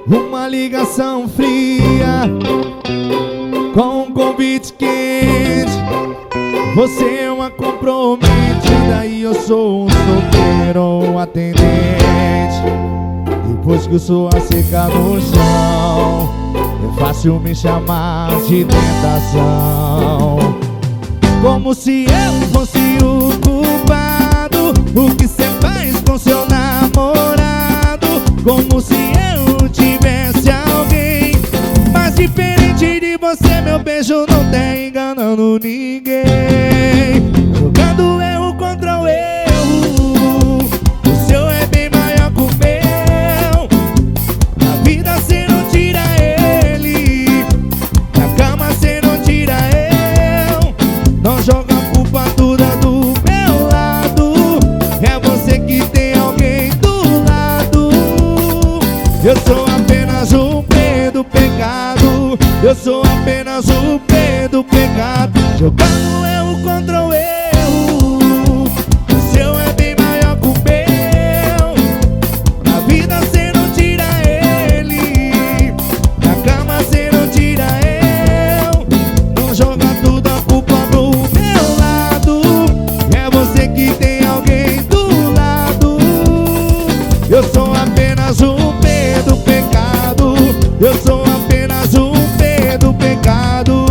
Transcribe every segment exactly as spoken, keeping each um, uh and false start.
Uma ligação fria com um convite quente. Você é uma comprometida e eu sou um solteiro atendente. Depois que o suor seca no chão, é fácil me chamar de tentação. Como se eu fosse o culpado. O que cê faz com seu namorado? Como se eu tivesse alguém. Mas diferente de você, meu beijo não tá enganando ninguém. Jogando erro contra o erro, o seu é bem maior que o meu. Na vida cê não tira ele, na cama cê não tira eu. Não joga a culpa toda do meu lado, é você que tem alguém do lado. Eu sou apenas o P do pecado, eu sou apenas o P do pecado. Jogando erro contra o erro, o seu é bem maior que o meu. Na vida cê não tira ele, na cama cê não tira eu. Não joga toda a culpa do meu lado, é você que tem alguém do lado. Eu sou apenas o P do pecado, eu sou apenas o P do pecado.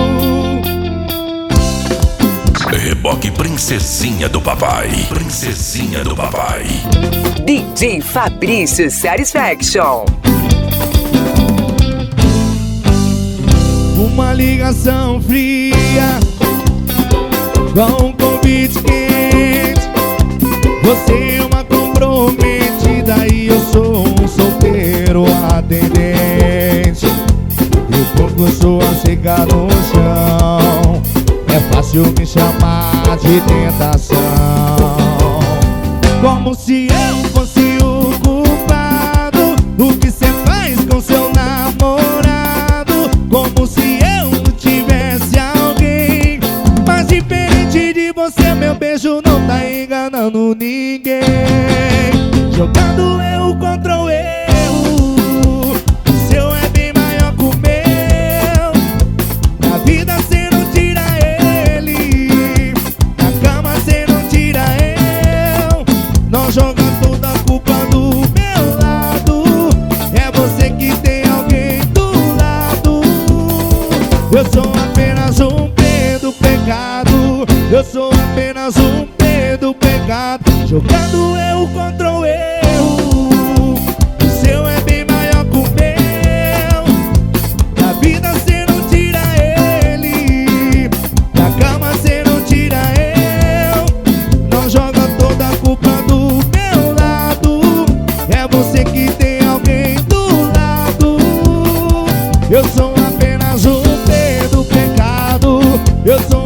Reboque Princesinha do Papai. Princesinha do Papai. D J Fabrício Satisfaction. Uma ligação fria com um convite quente. Você é uma comprometida e eu sou um solteiro atendente. Depois que eu sou a secar no chão, é fácil me chamar de tentação. Como se eu fosse o culpado. O que cê faz com seu namorado? Como se eu tivesse alguém. Mas diferente de você, meu beijo não tá enganando ninguém. Jogando erro contra o erro, o seu é bem maior que o meu. Na vida cê não tira ele, na cama cê não tira eu. Não joga toda a culpa do meu lado, é você que tem alguém do lado. Eu sou apenas um P do pecado, eu sou apenas um P do pecado. Jogando erro contra o erro, o seu é bem maior que o meu. Na vida cê não tira ele, na cama cê não tira eu. Não joga toda a culpa do meu lado, é você que tem alguém do lado. Eu sou apenas um P do pecado, eu sou